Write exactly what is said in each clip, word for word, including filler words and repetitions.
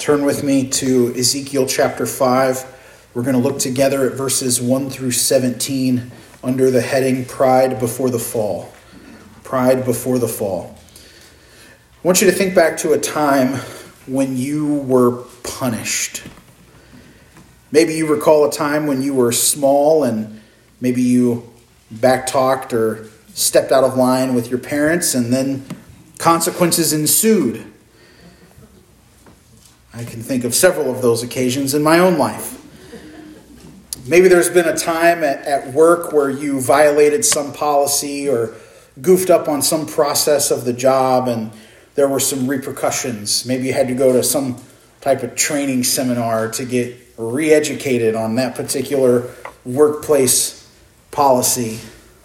turn with me to Ezekiel chapter five. We're going to look together at verses one through seventeen under the heading Pride Before the Fall. Pride Before the Fall. I want you to think back to a time when you were punished. Maybe you recall a time when you were small and maybe you backtalked or stepped out of line with your parents and then consequences ensued. I can think of several of those occasions in my own life. Maybe there's been a time at, at work where you violated some policy or goofed up on some process of the job and there were some repercussions. Maybe you had to go to some type of training seminar to get re-educated on that particular workplace policy.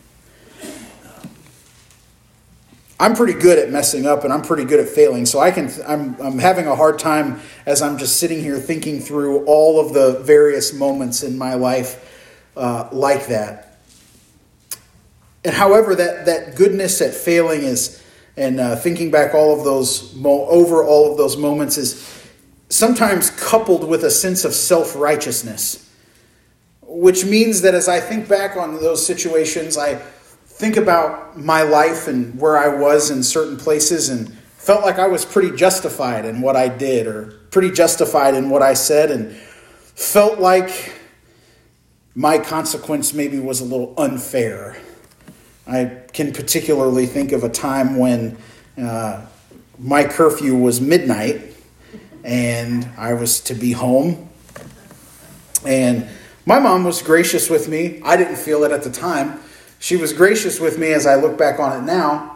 I'm pretty good at messing up and I'm pretty good at failing. So I can, I'm, I'm having a hard time as I'm just sitting here thinking through all of the various moments in my life uh, like that. And however, that, that goodness at failing is, and uh, thinking back all of those, mo- over all of those moments is sometimes coupled with a sense of self-righteousness. Which means that as I think back on those situations, I think about my life and where I was in certain places and felt like I was pretty justified in what I did or pretty justified in what I said and felt like my consequence maybe was a little unfair. I can particularly think of a time when uh, my curfew was midnight and I was to be home. And my mom was gracious with me. I didn't feel it at the time. She was gracious with me as I look back on it now.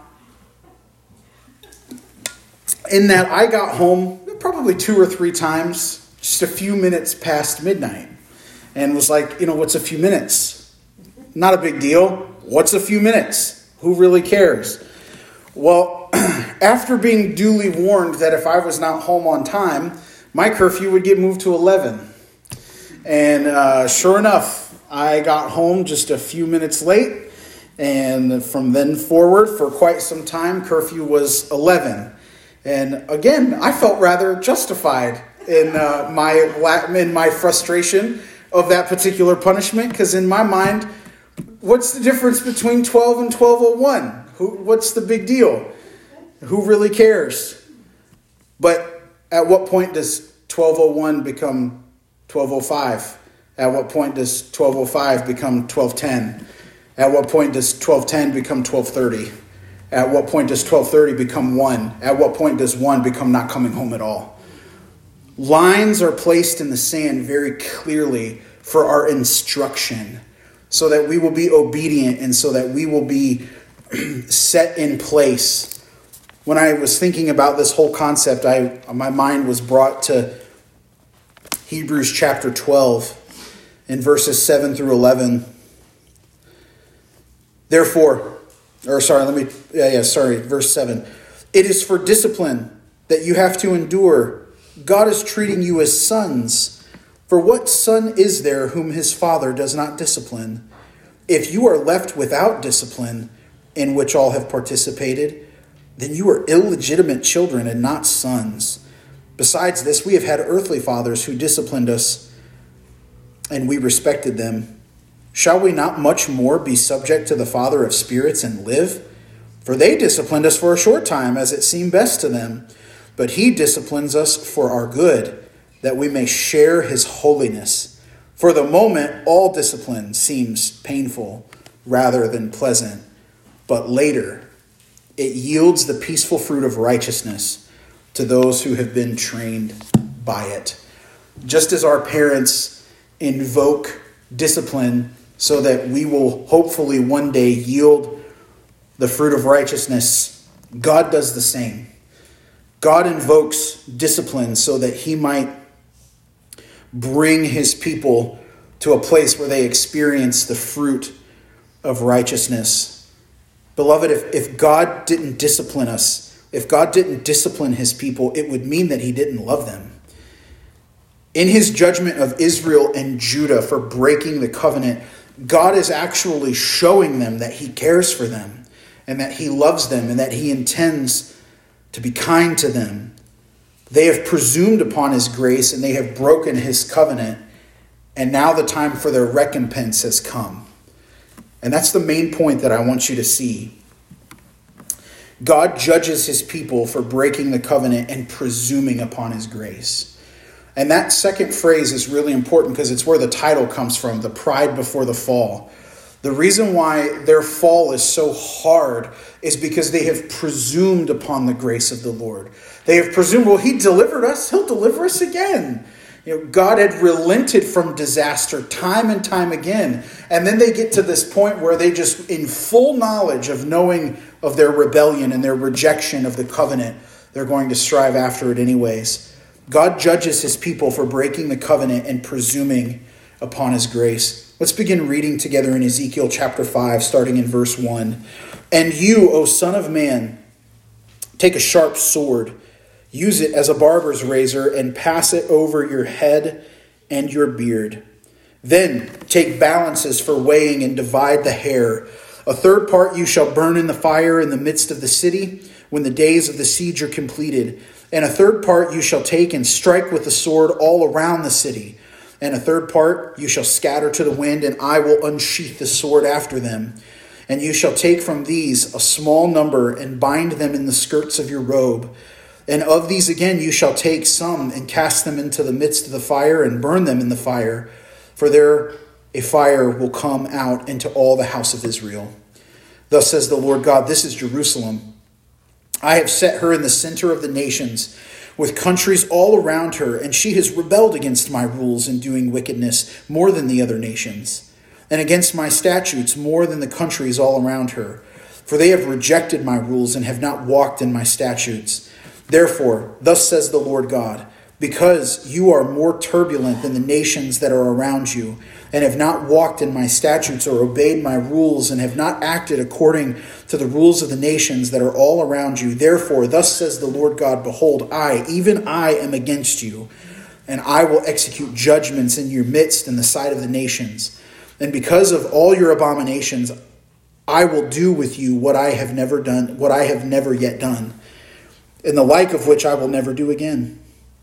In that I got home probably two or three times, just a few minutes past midnight. And was like, you know, what's a few minutes? Not a big deal. What's a few minutes? Who really cares? Well, after being duly warned that if I was not home on time, my curfew would get moved to eleven. And uh, sure enough, I got home just a few minutes late. And from then forward, for quite some time, curfew was eleven. And again, I felt rather justified in uh, my in my frustration of that particular punishment, because in my mind, what's the difference between twelve and twelve oh one? Who? What's the big deal? Who really cares? But at what point does twelve oh one become twelve oh five? At what point does twelve oh five become twelve ten? At what point does twelve ten become twelve thirty? At what point does twelve thirty become one? At what point does one become not coming home at all? Lines are placed in the sand very clearly for our instruction, so that we will be obedient and so that we will be set in place. When I was thinking about this whole concept, I my mind was brought to Hebrews chapter twelve in verses seven through eleven. Therefore, or sorry, let me, yeah, yeah, sorry, verse seven. It is for discipline that you have to endure. God is treating you as sons. For what son is there whom his father does not discipline? If you are left without discipline, in which all have participated, then you are illegitimate children and not sons. Besides this, we have had earthly fathers who disciplined us, and we respected them. Shall we not much more be subject to the Father of spirits and live? For they disciplined us for a short time, as it seemed best to them. But he disciplines us for our good, that we may share his holiness. For the moment, all discipline seems painful rather than pleasant. But later, it yields the peaceful fruit of righteousness to those who have been trained by it. Just as our parents invoke discipline so that we will hopefully one day yield the fruit of righteousness, God does the same. God invokes discipline so that he might bring his people to a place where they experience the fruit of righteousness. Beloved, if, if God didn't discipline us, if God didn't discipline his people, it would mean that he didn't love them. In his judgment of Israel and Judah for breaking the covenant, God is actually showing them that he cares for them and that he loves them and that he intends to be kind to them. They have presumed upon his grace, and they have broken his covenant, and now the time for their recompense has come. And that's the main point that I want you to see. God judges his people for breaking the covenant and presuming upon his grace. And that second phrase is really important because it's where the title comes from, the pride before the fall. The reason why their fall is so hard is because they have presumed upon the grace of the Lord. They have presumed, well, he delivered us, he'll deliver us again. You know, God had relented from disaster time and time again. And then they get to this point where they just, in full knowledge of knowing of their rebellion and their rejection of the covenant, they're going to strive after it anyways. God judges his people for breaking the covenant and presuming upon his grace. Let's begin reading together in Ezekiel chapter five, starting in verse one. And you, O son of man, take a sharp sword, use it as a barber's razor, and pass it over your head and your beard. Then take balances for weighing and divide the hair. A third part you shall burn in the fire in the midst of the city when the days of the siege are completed. And a third part you shall take and strike with the sword all around the city. And a third part you shall scatter to the wind, and I will unsheath the sword after them. And you shall take from these a small number and bind them in the skirts of your robe. And of these again you shall take some and cast them into the midst of the fire and burn them in the fire. For there a fire will come out into all the house of Israel. Thus says the Lord God, this is Jerusalem. I have set her in the center of the nations, with countries all around her, and she has rebelled against my rules in doing wickedness more than the other nations, and against my statutes more than the countries all around her. For they have rejected my rules and have not walked in my statutes. Therefore, thus says the Lord God, because you are more turbulent than the nations that are around you, and have not walked in my statutes or obeyed my rules, and have not acted according to the rules of the nations that are all around you. Therefore, thus says the Lord God, behold, I, even I, am against you, and I will execute judgments in your midst in the sight of the nations. And because of all your abominations, I will do with you what I have never done, what I have never yet done, and the like of which I will never do again.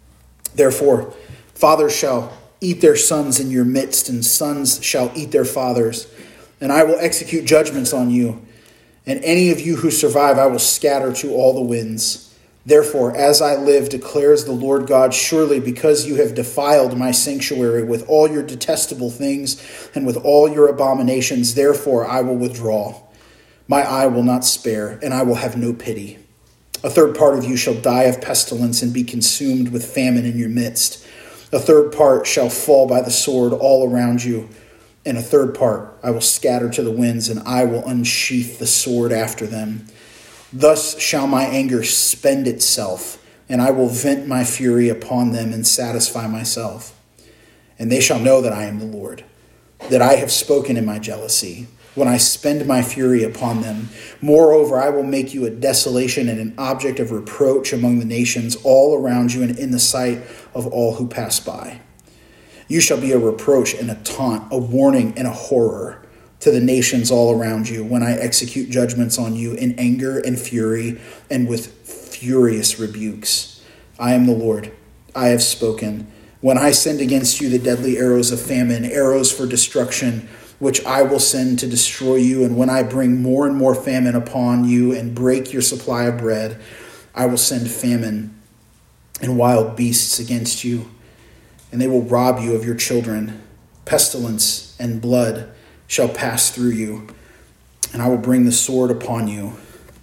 Therefore, fathers shall eat their sons in your midst, and sons shall eat their fathers. And I will execute judgments on you. And any of you who survive I will scatter to all the winds. Therefore, as I live, declares the Lord God, surely because you have defiled my sanctuary with all your detestable things and with all your abominations, therefore I will withdraw. My eye will not spare, and I will have no pity. A third part of you shall die of pestilence and be consumed with famine in your midst. A third part shall fall by the sword all around you, and a third part I will scatter to the winds, and I will unsheath the sword after them. Thus shall my anger spend itself, and I will vent my fury upon them and satisfy myself. And they shall know that I am the Lord, that I have spoken in my jealousy, when I spend my fury upon them. Moreover, I will make you a desolation and an object of reproach among the nations all around you and in the sight of all who pass by. You shall be a reproach and a taunt, a warning and a horror to the nations all around you when I execute judgments on you in anger and fury and with furious rebukes. I am the Lord. I have spoken. When I send against you the deadly arrows of famine, arrows for destruction, which I will send to destroy you, and when I bring more and more famine upon you and break your supply of bread, I will send famine and wild beasts against you, and they will rob you of your children. Pestilence and blood shall pass through you, and I will bring the sword upon you.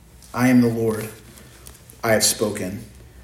I am the Lord. I have spoken.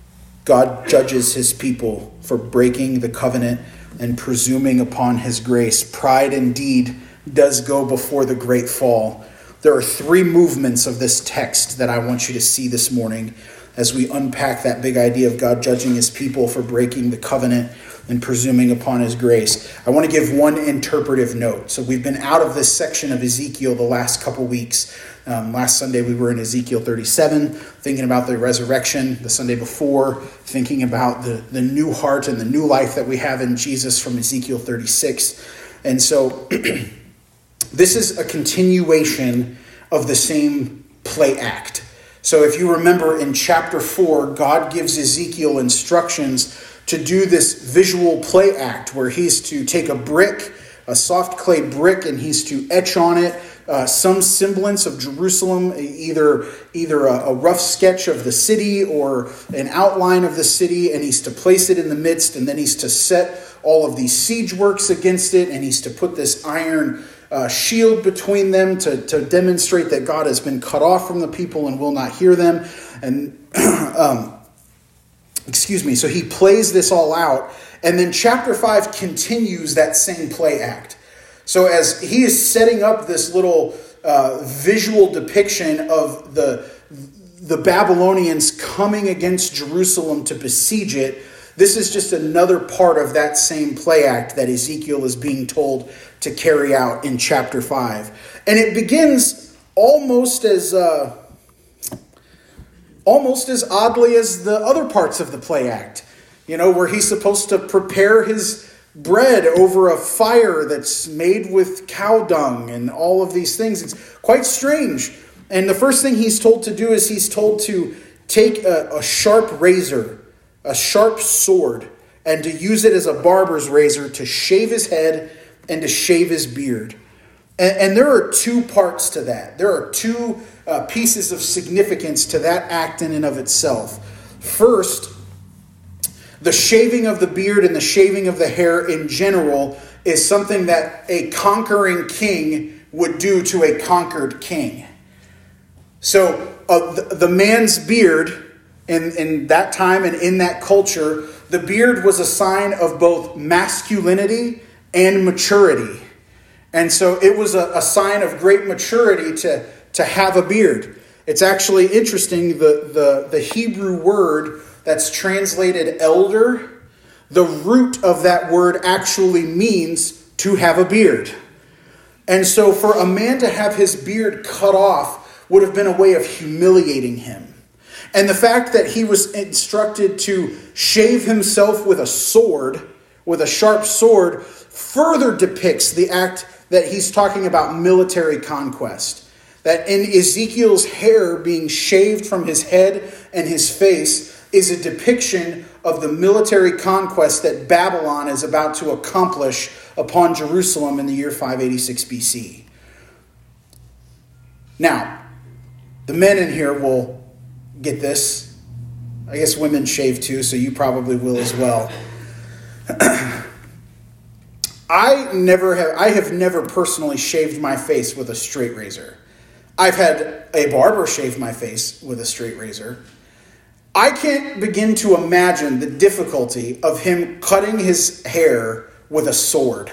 God judges his people for breaking the covenant and presuming upon his grace. Pride indeed does go before the great fall. There are three movements of this text that I want you to see this morning as we unpack that big idea of God judging his people for breaking the covenant and presuming upon his grace. I want to give one interpretive note. So we've been out of this section of Ezekiel the last couple weeks. Um, last Sunday we were in Ezekiel thirty-seven, thinking about the resurrection. The Sunday before, thinking about the, the new heart and the new life that we have in Jesus from Ezekiel thirty-six. And so this is a continuation of the same play act. So if you remember in chapter four, God gives Ezekiel instructions to do this visual play act where he's to take a brick, a soft clay brick, and he's to etch on it uh, some semblance of Jerusalem, either, either a, a rough sketch of the city or an outline of the city, and he's to place it in the midst, and then he's to set all of these siege works against it, and he's to put this iron uh, shield between them to, to demonstrate that God has been cut off from the people and will not hear them. And um, excuse me, so he plays this all out, and then chapter five continues that same play act. So as he is setting up this little uh, visual depiction of the, the Babylonians coming against Jerusalem to besiege it, this is just another part of that same play act that Ezekiel is being told to carry out in chapter five. And it begins almost as uh, almost as oddly as the other parts of the play act. You know, where he's supposed to prepare his bread over a fire that's made with cow dung and all of these things. It's quite strange. And the first thing he's told to do is he's told to take a, a sharp razor, a sharp sword, and to use it as a barber's razor to shave his head and to shave his beard. And, and there are two parts to that. There are two uh, pieces of significance to that act in and of itself. First, the shaving of the beard and the shaving of the hair in general is something that a conquering king would do to a conquered king. So uh, the, the man's beard in, in that time and in that culture, the beard was a sign of both masculinity and maturity. And so it was a, a sign of great maturity to, to have a beard. It's actually interesting, the, the, the Hebrew word that's translated elder, the root of that word actually means to have a beard. And so for a man to have his beard cut off would have been a way of humiliating him. And the fact that he was instructed to shave himself with a sword, with a sharp sword, further depicts the act that he's talking about military conquest. That in Ezekiel's hair being shaved from his head and his face is a depiction of the military conquest that Babylon is about to accomplish upon Jerusalem in the year five eighty-six B C. Now, the men in here will get this. I guess women shave too, so you probably will as well. I never have I have never personally shaved my face with a straight razor. I've had a barber shave my face with a straight razor. I can't begin to imagine the difficulty of him cutting his hair with a sword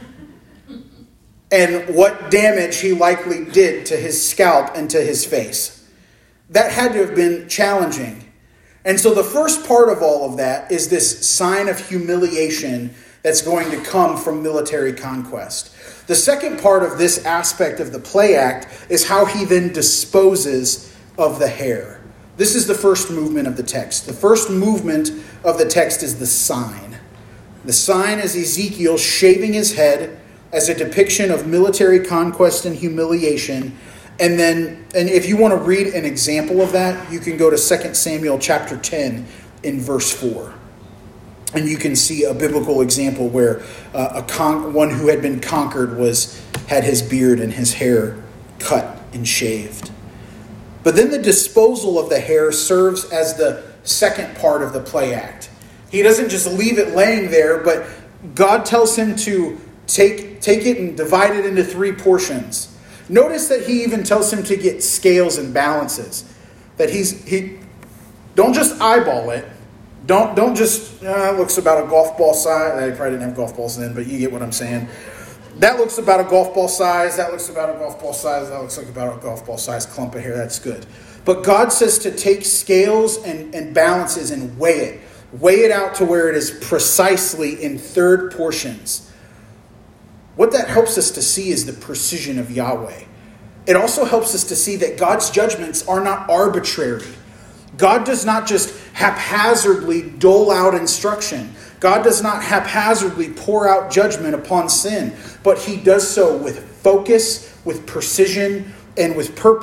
and what damage he likely did to his scalp and to his face. That had to have been challenging. And so the first part of all of that is this sign of humiliation that's going to come from military conquest. The second part of this aspect of the play act is how he then disposes of the hair. This is the first movement of the text. The first movement of the text is the sign. The sign is Ezekiel shaving his head as a depiction of military conquest and humiliation. And then, and if you want to read an example of that, you can go to Second Samuel chapter ten in verse four. And you can see a biblical example where uh, a con- one who had been conquered was had his beard and his hair cut and shaved. But then the disposal of the hair serves as the second part of the play act. He doesn't just leave it laying there, but God tells him to take, take it and divide it into three portions. Notice that he even tells him to get scales and balances. That he's he don't just eyeball it. Don't don't just uh, looks about a golf ball size. I probably didn't have golf balls then, but you get what I'm saying. That looks about a golf ball size. That looks about a golf ball size. That looks like about a golf ball size clump of hair. That's good. But God says to take scales and, and balances and weigh it. Weigh it out to where it is precisely in third portions. What that helps us to see is the precision of Yahweh. It also helps us to see that God's judgments are not arbitrary. God does not just haphazardly dole out instruction. God does not haphazardly pour out judgment upon sin, but he does so with focus, with precision, and with purpose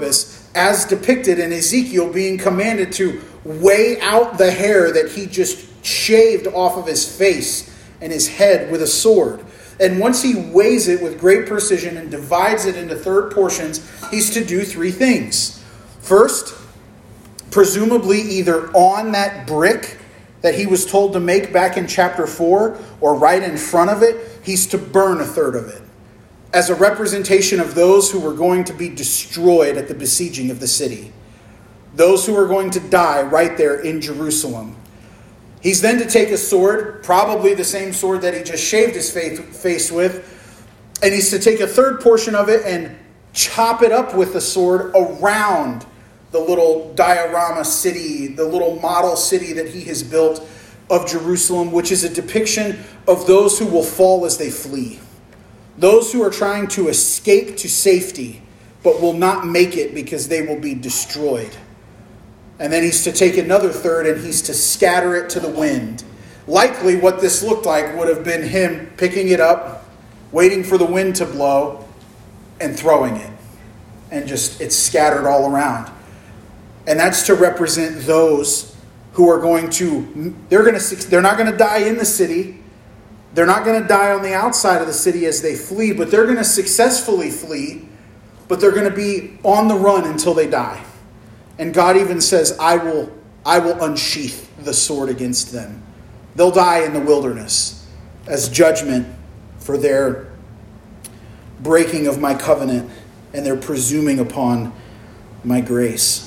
as depicted in Ezekiel being commanded to weigh out the hair that he just shaved off of his face and his head with a sword. And once he weighs it with great precision and divides it into third portions, he's to do three things. First, presumably either on that brick that he was told to make back in chapter four or right in front of it, he's to burn a third of it as a representation of those who were going to be destroyed at the besieging of the city. Those who are going to die right there in Jerusalem. He's then to take a sword, probably the same sword that he just shaved his face with, and he's to take a third portion of it and chop it up with the sword around the little diorama city, the little model city that he has built of Jerusalem, which is a depiction of those who will fall as they flee. Those who are trying to escape to safety, but will not make it because they will be destroyed. And then he's to take another third and he's to scatter it to the wind. Likely what this looked like would have been him picking it up, waiting for the wind to blow, and throwing it. And just, it's scattered all around. And that's to represent those who are going to, they're going to, they're not going to die in the city. They're not going to die on the outside of the city as they flee, but they're going to successfully flee, but they're going to be on the run until they die. And God even says, I will, I will unsheath the sword against them. They'll die in the wilderness as judgment for their breaking of my covenant and their presuming upon my grace.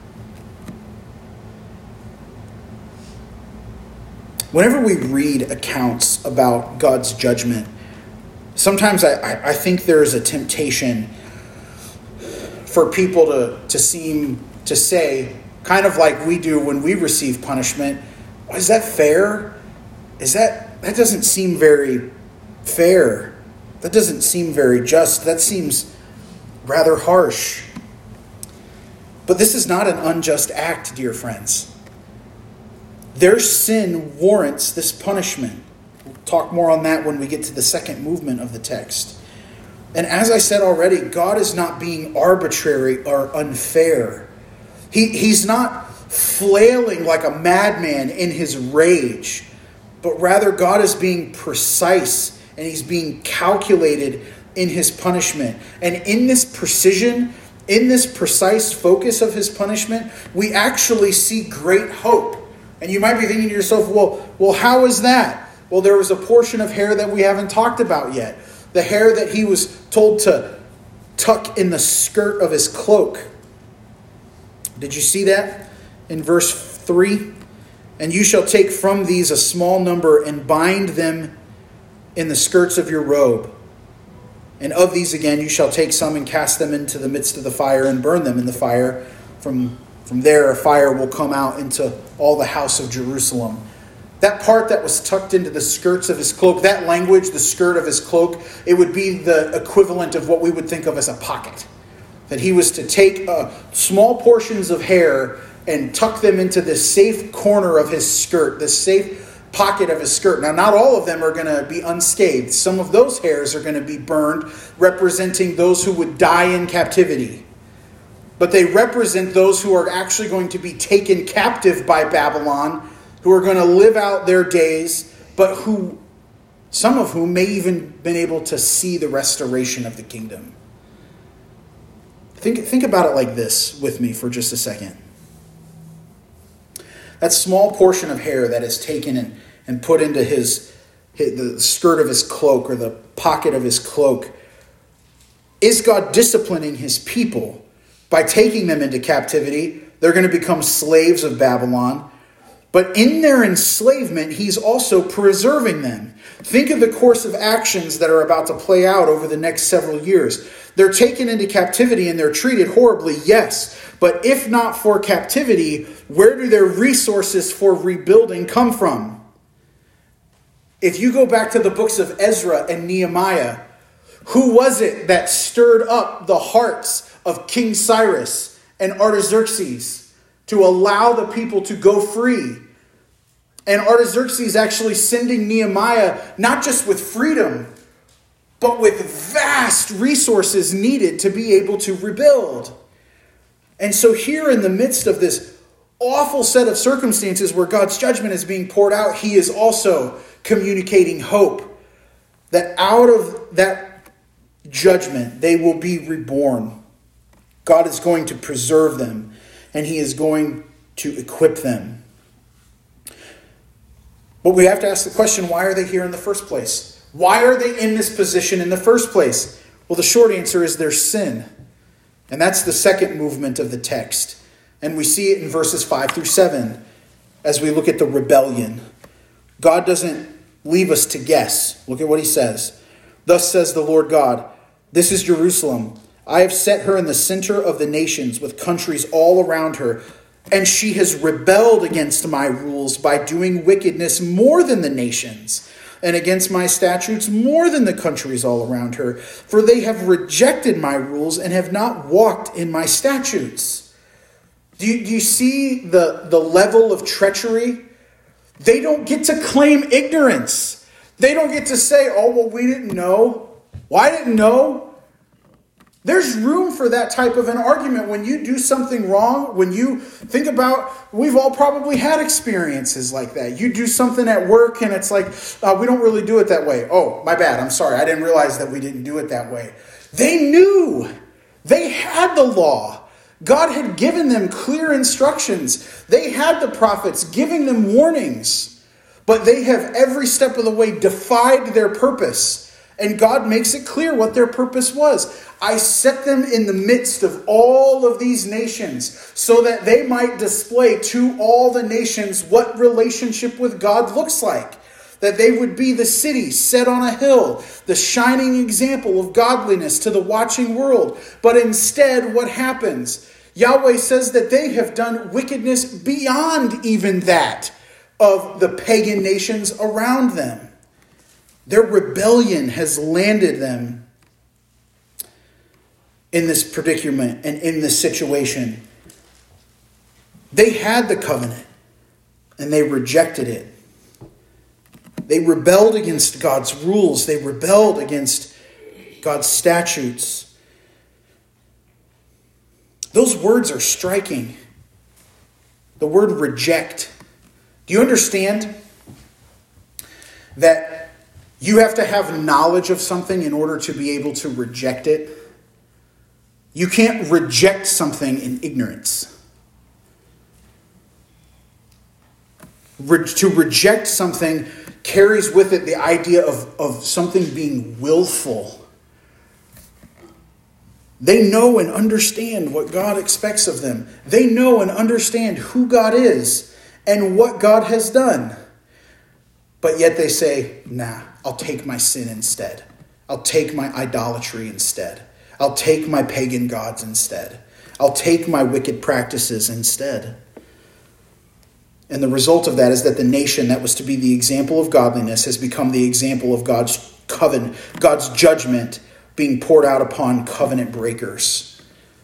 Whenever we read accounts about God's judgment, sometimes I, I think there is a temptation for people to, to seem to say, kind of like we do when we receive punishment, is that fair? Is that, that doesn't seem very fair. That doesn't seem very just. That seems rather harsh. But this is not an unjust act, dear friends. Their sin warrants this punishment. We'll talk more on that when we get to the second movement of the text. And as I said already, God is not being arbitrary or unfair. He, he's not flailing like a madman in his rage, but rather God is being precise and he's being calculated in his punishment. And in this precision, in this precise focus of his punishment, we actually see great hope. And you might be thinking to yourself, well, well, how is that? Well, there was a portion of hair that we haven't talked about yet. The hair that he was told to tuck in the skirt of his cloak. Did you see that in verse three? And you shall take from these a small number and bind them in the skirts of your robe. And of these again you shall take some and cast them into the midst of the fire and burn them in the fire. From, from there a fire will come out into all the house of Jerusalem. That part that was tucked into the skirts of his cloak, that language, the skirt of his cloak, it would be the equivalent of what we would think of as a pocket. That he was to take uh, small portions of hair and tuck them into this safe corner of his skirt, this safe pocket of his skirt. Now, not all of them are going to be unscathed. Some of those hairs are going to be burned, representing those who would die in captivity. But they represent those who are actually going to be taken captive by Babylon, who are going to live out their days, but who, some of whom may even been able to see the restoration of the kingdom. Think, think about it like this with me for just a second. That small portion of hair that is taken and, and put into his, his the skirt of his cloak or the pocket of his cloak, is God disciplining his people by taking them into captivity? They're going to become slaves of Babylon. But in their enslavement, he's also preserving them. Think of the course of actions that are about to play out over the next several years. They're taken into captivity and they're treated horribly, yes. But if not for captivity, where do their resources for rebuilding come from? If you go back to the books of Ezra and Nehemiah, who was it that stirred up the hearts of King Cyrus and Artaxerxes to allow the people to go free? And Artaxerxes actually sending Nehemiah not just with freedom, but with vast resources needed to be able to rebuild. And so here in the midst of this awful set of circumstances where God's judgment is being poured out, he is also communicating hope that out of that judgment they will be reborn. God is going to preserve them, and he is going to equip them. But we have to ask the question, why are they here in the first place? Why are they in this position in the first place? Well, the short answer is their sin. And that's the second movement of the text. And we see it in verses five through seven as we look at the rebellion. God doesn't leave us to guess. Look at what he says. Thus says the Lord God, this is Jerusalem. I have set her in the center of the nations with countries all around her. And she has rebelled against my rules by doing wickedness more than the nations, and against my statutes more than the countries all around her. For they have rejected my rules and have not walked in my statutes. Do you, do you see the, the level of treachery? They don't get to claim ignorance. They don't get to say, oh, well, we didn't know. Well, I didn't know. There's room for that type of an argument when you do something wrong. When you think about, we've all probably had experiences like that. You do something at work and it's like, uh, we don't really do it that way. Oh, my bad. I'm sorry. I didn't realize that we didn't do it that way. They knew. They had the law. God had given them clear instructions. They had the prophets giving them warnings. But they have every step of the way defied their purpose. And God makes it clear what their purpose was. I set them in the midst of all of these nations so that they might display to all the nations what relationship with God looks like. That they would be the city set on a hill, the shining example of godliness to the watching world. But instead, what happens? Yahweh says that they have done wickedness beyond even that of the pagan nations around them. Their rebellion has landed them in this predicament and in this situation. They had the covenant and they rejected it. They rebelled against God's rules. They rebelled against God's statutes. Those words are striking. The word reject. Do you understand that you have to have knowledge of something in order to be able to reject it? You can't reject something in ignorance. Re- to reject something carries with it the idea of, of something being willful. They know and understand what God expects of them. They know and understand who God is and what God has done. But yet they say, nah, I'll take my sin instead. I'll take my idolatry instead. I'll take my pagan gods instead. I'll take my wicked practices instead. And the result of that is that the nation that was to be the example of godliness has become the example of God's covenant, God's judgment being poured out upon covenant breakers.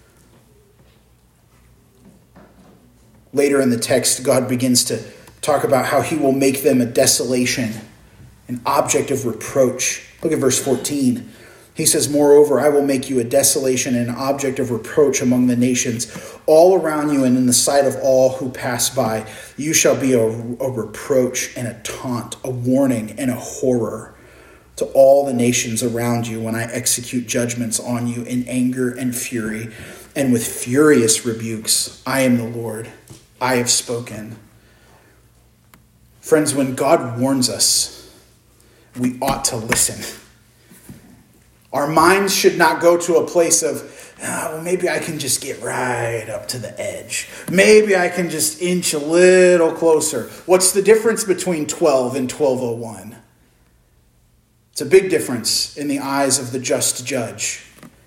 Later in the text, God begins to talk about how he will make them a desolation, an object of reproach. Look at verse fourteen. He says, moreover, I will make you a desolation and an object of reproach among the nations, all around you and in the sight of all who pass by. You shall be a, a reproach and a taunt, a warning and a horror to all the nations around you when I execute judgments on you in anger and fury and with furious rebukes. I am the Lord. I have spoken. Friends, when God warns us, we ought to listen. Our minds should not go to a place of, oh, well, maybe I can just get right up to the edge. Maybe I can just inch a little closer. What's the difference between twelve and twelve oh one? It's a big difference in the eyes of the just judge.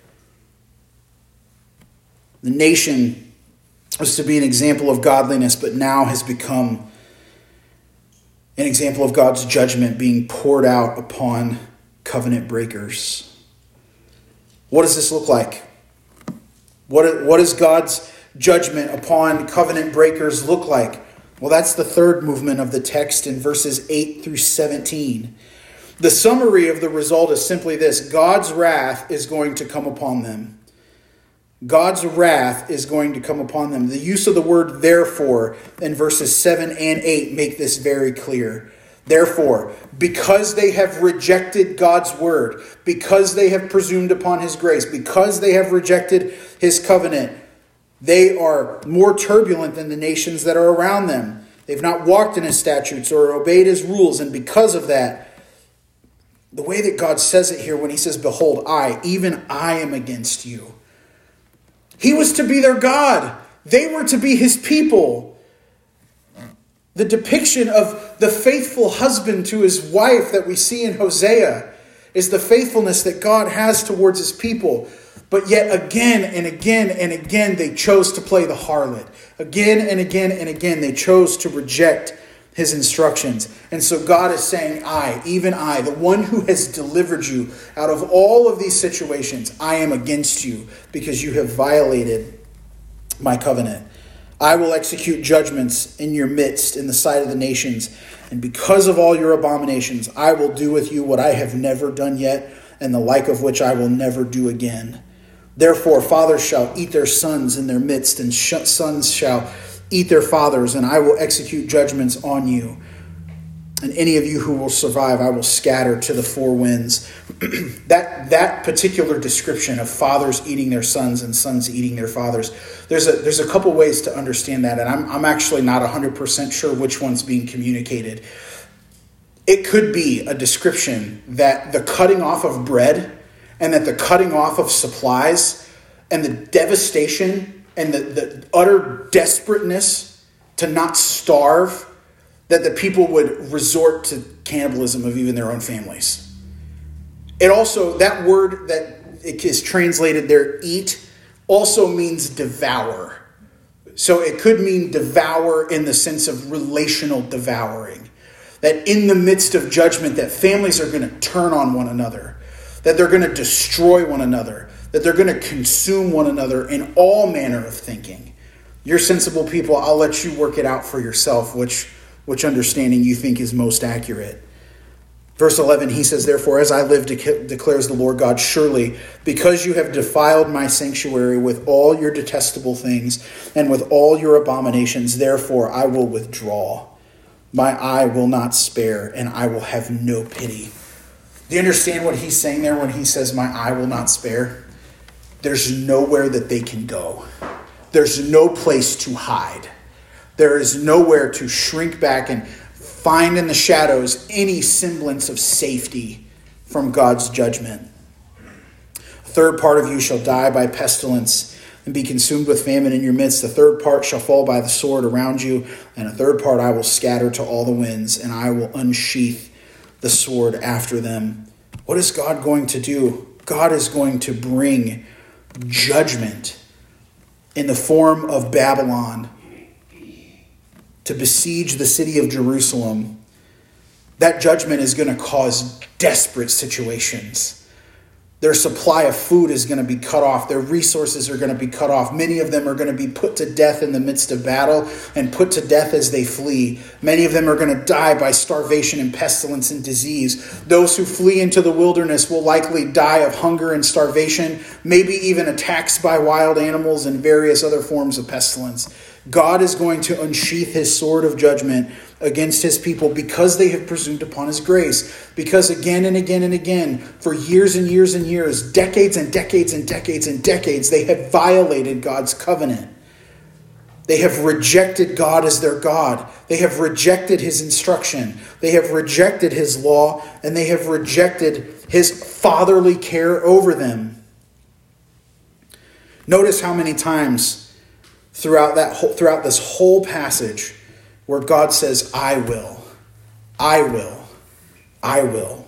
The nation was to be an example of godliness, but now has become an example of God's judgment being poured out upon covenant breakers. What does this look like? What, what does God's judgment upon covenant breakers look like? Well, that's the third movement of the text in verses eight through seventeen. The summary of the result is simply this: God's wrath is going to come upon them. God's wrath is going to come upon them. The use of the word therefore in verses seven and eight make this very clear. Therefore, because they have rejected God's word, because they have presumed upon his grace, because they have rejected his covenant, they are more turbulent than the nations that are around them. They've not walked in his statutes or obeyed his rules. And because of that, the way that God says it here when he says, behold, I, even I am against you. He was to be their God. They were to be his people. The depiction of the faithful husband to his wife that we see in Hosea is the faithfulness that God has towards his people. But yet again and again and again, they chose to play the harlot. Again and again and again, they chose to reject his instructions. And so God is saying, I, even I, the one who has delivered you out of all of these situations, I am against you because you have violated my covenant. I will execute judgments in your midst in the sight of the nations. And because of all your abominations, I will do with you what I have never done yet, and the like of which I will never do again. Therefore, fathers shall eat their sons in their midst, and sh- sons shall eat their fathers, and I will execute judgments on you. And any of you who will survive, I will scatter to the four winds. that that particular description of fathers eating their sons and sons eating their fathers, there's a there's a couple ways to understand that, and I'm I'm actually not one hundred percent sure which one's being communicated. It could be a description that the cutting off of bread and that the cutting off of supplies and the devastation and the, the utter desperateness to not starve, that the people would resort to cannibalism of even their own families. It also, that word that is translated there, eat, also means devour. So it could mean devour in the sense of relational devouring. That in the midst of judgment, that families are going to turn on one another. That they're going to destroy one another. That they're going to consume one another in all manner of thinking. You're sensible people, I'll let you work it out for yourself, which, which understanding you think is most accurate. Verse eleven, he says, therefore, as I live, de- declares the Lord God, surely, because you have defiled my sanctuary with all your detestable things and with all your abominations, therefore I will withdraw. My eye will not spare, and I will have no pity. Do you understand what he's saying there when he says, my eye will not spare? There's nowhere that they can go. There's no place to hide. There is nowhere to shrink back and find in the shadows any semblance of safety from God's judgment. A third part of you shall die by pestilence and be consumed with famine in your midst. A third part shall fall by the sword around you, and a third part I will scatter to all the winds, and I will unsheath the sword after them. What is God going to do? God is going to bring judgment in the form of Babylon to besiege the city of Jerusalem. That judgment is going to cause desperate situations. Their supply of food is going to be cut off. Their resources are going to be cut off. Many of them are going to be put to death in the midst of battle and put to death as they flee. Many of them are going to die by starvation and pestilence and disease. Those who flee into the wilderness will likely die of hunger and starvation, maybe even attacks by wild animals and various other forms of pestilence. God is going to unsheath his sword of judgment against his people because they have presumed upon his grace. Because again and again and again, for years and years and years, decades and decades and decades and decades, they have violated God's covenant. They have rejected God as their God. They have rejected his instruction. They have rejected his law, and they have rejected his fatherly care over them. Notice how many times throughout that whole, throughout this whole passage where God says, I will, I will, I will.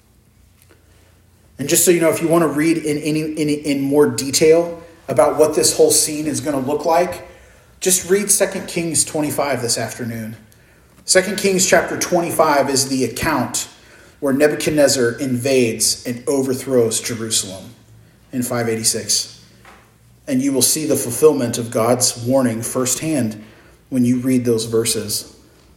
And just so you know, if you want to read in any, in, in more detail about what this whole scene is going to look like, just read Second Kings twenty-five this afternoon. Second Kings chapter twenty-five is the account where Nebuchadnezzar invades and overthrows Jerusalem in five eighty-six. And you will see the fulfillment of God's warning firsthand when you read those verses.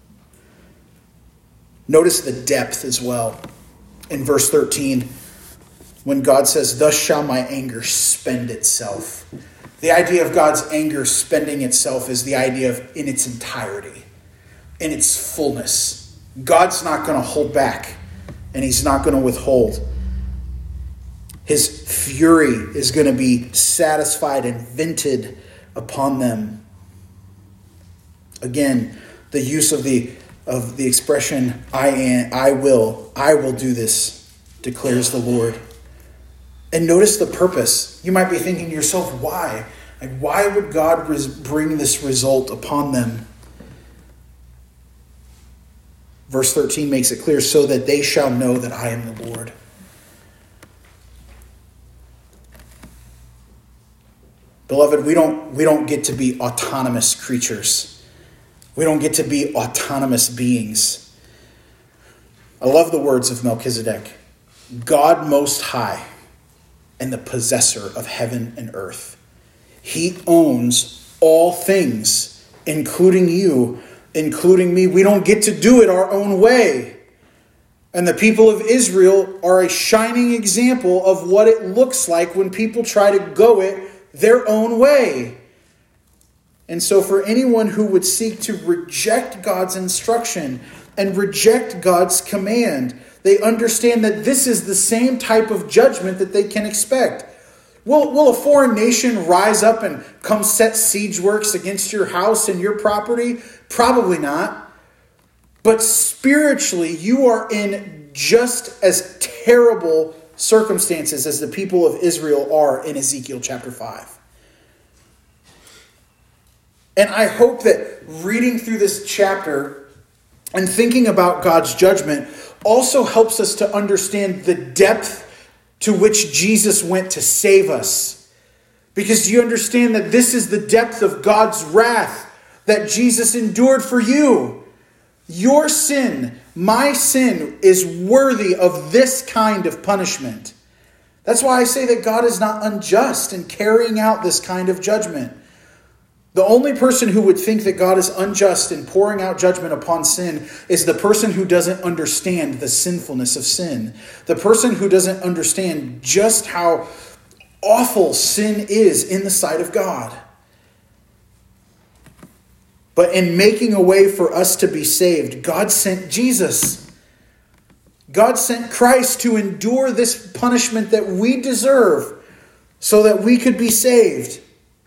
Notice the depth as well. In verse thirteen, when God says, thus shall my anger spend itself. The idea of God's anger spending itself is the idea of in its entirety, in its fullness. God's not going to hold back, and he's not going to withhold. His fury is going to be satisfied and vented upon them. Again, the use of the of the expression I am, I will, I will do this, declares the Lord. And notice the purpose. You might be thinking to yourself, why? Like, why would God res- bring this result upon them? Verse thirteen makes it clear, so that they shall know that I am the Lord. Beloved, we don't, we don't get to be autonomous creatures. We don't get to be autonomous beings. I love the words of Melchizedek. God Most High and the possessor of heaven and earth. He owns all things, including you, including me. We don't get to do it our own way. And the people of Israel are a shining example of what it looks like when people try to go it their own way. And so for anyone who would seek to reject God's instruction and reject God's command, they understand that this is the same type of judgment that they can expect. Will, will a foreign nation rise up and come set siege works against your house and your property? Probably not. But spiritually, you are in just as terrible circumstances as the people of Israel are in Ezekiel chapter five. And I hope that reading through this chapter and thinking about God's judgment also helps us to understand the depth to which Jesus went to save us. Because you understand that this is the depth of God's wrath that Jesus endured for you. Your sin, my sin, is worthy of this kind of punishment. That's why I say that God is not unjust in carrying out this kind of judgment. The only person who would think that God is unjust in pouring out judgment upon sin is the person who doesn't understand the sinfulness of sin. The person who doesn't understand just how awful sin is in the sight of God. But in making a way for us to be saved, God sent Jesus. God sent Christ to endure this punishment that we deserve so that we could be saved.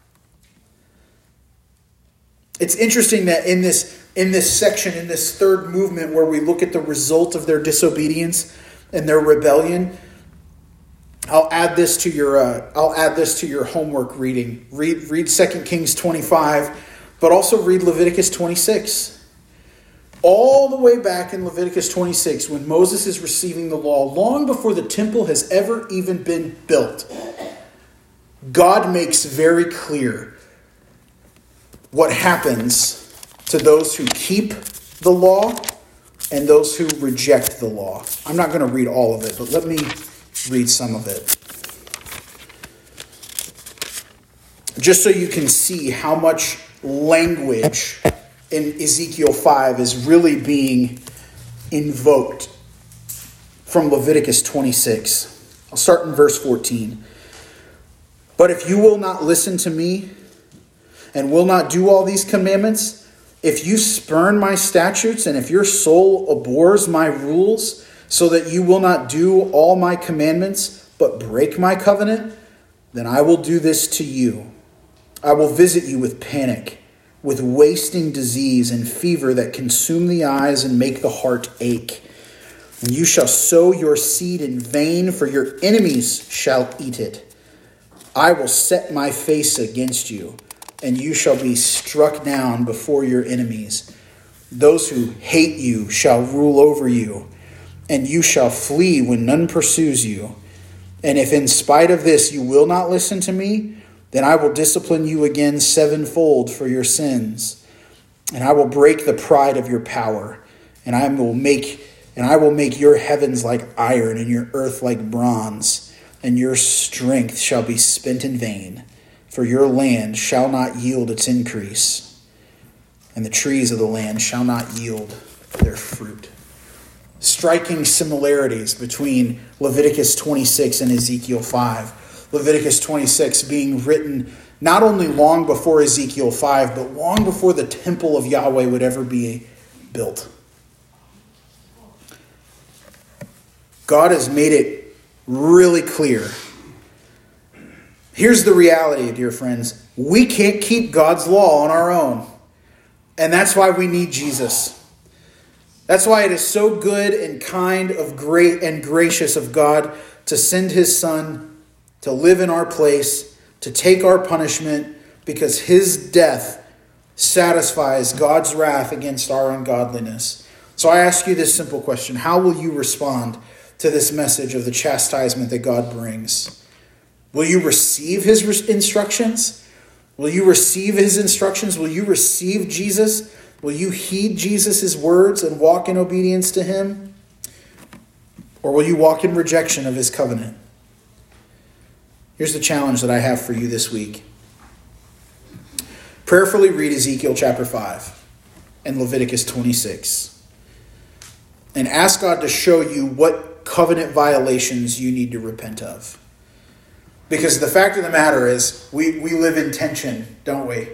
It's interesting that in this, in this section, in this third movement where we look at the result of their disobedience and their rebellion, I'll add this to your uh, I'll add this to your homework reading. Read read Second Kings twenty-five, but also read Leviticus twenty-six. All the way back in Leviticus twenty-six, when Moses is receiving the law, long before the temple has ever even been built, God makes very clear what happens to those who keep the law and those who reject the law. I'm not going to read all of it, but let me read some of it. Just so you can see how much language in Ezekiel five is really being invoked from Leviticus twenty-six. I'll start in verse fourteen. But if you will not listen to me and will not do all these commandments, if you spurn my statutes and if your soul abhors my rules, so that you will not do all my commandments but break my covenant, then I will do this to you. I will visit you with panic, with wasting disease and fever that consume the eyes and make the heart ache. And you shall sow your seed in vain, for your enemies shall eat it. I will set my face against you, and you shall be struck down before your enemies. Those who hate you shall rule over you, and you shall flee when none pursues you. And if in spite of this you will not listen to me, then I will discipline you again sevenfold for your sins. And I will break the pride of your power, and I will make and I will make your heavens like iron and your earth like bronze, and your strength shall be spent in vain. For your land shall not yield its increase, and the trees of the land shall not yield their fruit. Striking similarities between Leviticus twenty-six and Ezekiel five. Leviticus twenty-six being written not only long before Ezekiel five, but long before the temple of Yahweh would ever be built. God has made it really clear. Here's the reality, dear friends. We can't keep God's law on our own. And that's why we need Jesus. That's why it is so good and kind of great and gracious of God to send his Son to live in our place, to take our punishment, because his death satisfies God's wrath against our ungodliness. So I ask you this simple question. How will you respond to this message of the chastisement that God brings? Will you receive his instructions? Will you receive his instructions? Will you receive Jesus? Will you heed Jesus' words and walk in obedience to him? Or will you walk in rejection of his covenant? Here's the challenge that I have for you this week. Prayerfully read Ezekiel chapter five and Leviticus twenty-six. And ask God to show you what covenant violations you need to repent of. Because the fact of the matter is, we, we live in tension, don't we?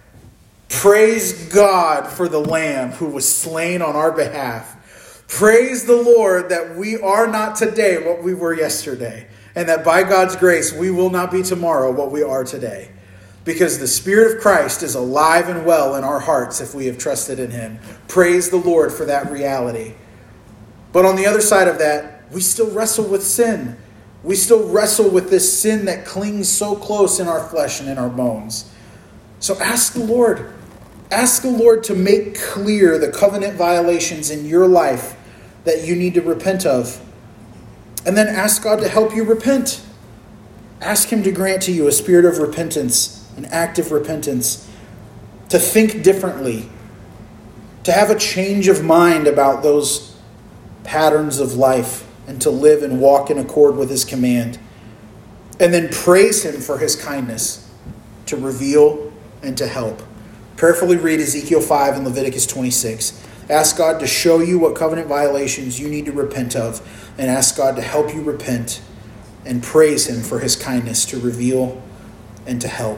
Praise God for the Lamb who was slain on our behalf. Praise the Lord that we are not today what we were yesterday. And that by God's grace, we will not be tomorrow what we are today. Because the Spirit of Christ is alive and well in our hearts if we have trusted in him. Praise the Lord for that reality. But on the other side of that, we still wrestle with sin. We still wrestle with this sin that clings so close in our flesh and in our bones. So ask the Lord. Ask the Lord to make clear the covenant violations in your life that you need to repent of. And then ask God to help you repent. Ask him to grant to you a spirit of repentance, an active repentance, to think differently, to have a change of mind about those patterns of life, and to live and walk in accord with his command. And then praise him for his kindness to reveal and to help. Prayerfully read Ezekiel five and Leviticus twenty-six. Ask God to show you what covenant violations you need to repent of, and ask God to help you repent, and praise him for his kindness to reveal and to help.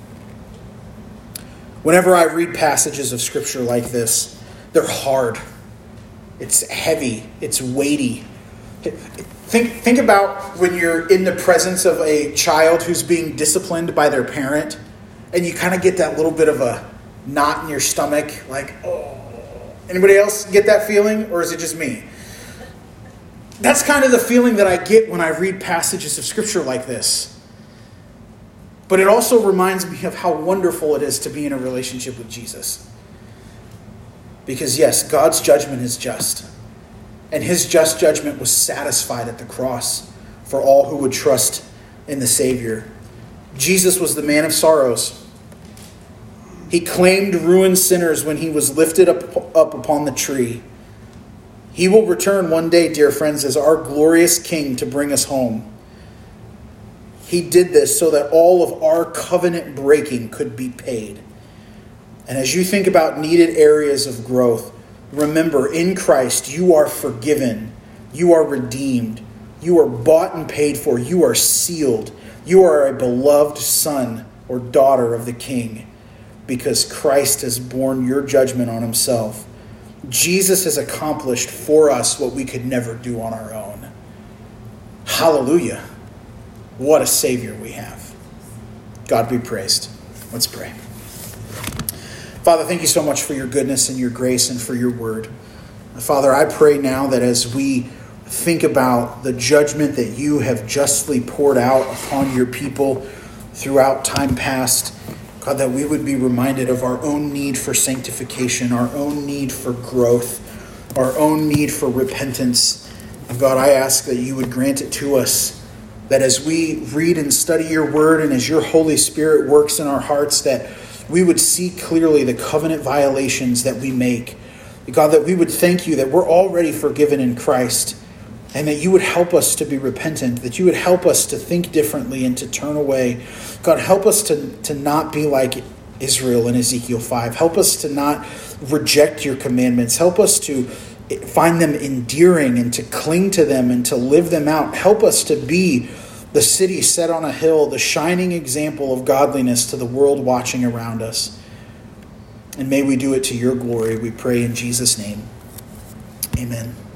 Whenever I read passages of scripture like this, they're hard. It's heavy. It's weighty. Think, think about when you're in the presence of a child who's being disciplined by their parent, and you kind of get that little bit of a knot in your stomach, like, oh. Anybody else get that feeling, or is it just me? That's kind of the feeling that I get when I read passages of scripture like this. But it also reminds me of how wonderful it is to be in a relationship with Jesus. Because yes, God's judgment is just. And his just judgment was satisfied at the cross for all who would trust in the Savior. Jesus was the man of sorrows. He claimed ruined sinners when he was lifted up, up upon the tree. He will return one day, dear friends, as our glorious King to bring us home. He did this so that all of our covenant breaking could be paid. And as you think about needed areas of growth, remember, in Christ, you are forgiven. You are redeemed. You are bought and paid for. You are sealed. You are a beloved son or daughter of the King because Christ has borne your judgment on himself. Jesus has accomplished for us what we could never do on our own. Hallelujah. What a Savior we have. God be praised. Let's pray. Father, thank you so much for your goodness and your grace and for your word. Father, I pray now that as we think about the judgment that you have justly poured out upon your people throughout time past, God, that we would be reminded of our own need for sanctification, our own need for growth, our own need for repentance. And God, I ask that you would grant it to us, that as we read and study your word and as your Holy Spirit works in our hearts, that we would see clearly the covenant violations that we make. God, that we would thank you that we're already forgiven in Christ, and that you would help us to be repentant, that you would help us to think differently and to turn away. God, help us to, to not be like Israel in Ezekiel five. Help us to not reject your commandments. Help us to find them endearing and to cling to them and to live them out. Help us to be the the city set on a hill, the shining example of godliness to the world watching around us. And may we do it to your glory, we pray in Jesus' name. Amen.